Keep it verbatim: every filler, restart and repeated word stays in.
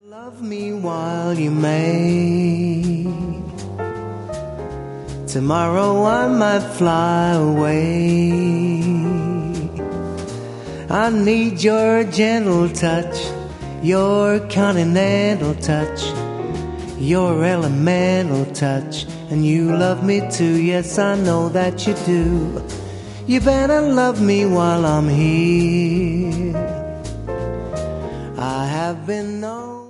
Love me while you may. Tomorrow I might fly away. I need your gentle touch, your continental touch, your elemental touch. And you love me too, yes I know that you do. You better love me while I'm here. I have been known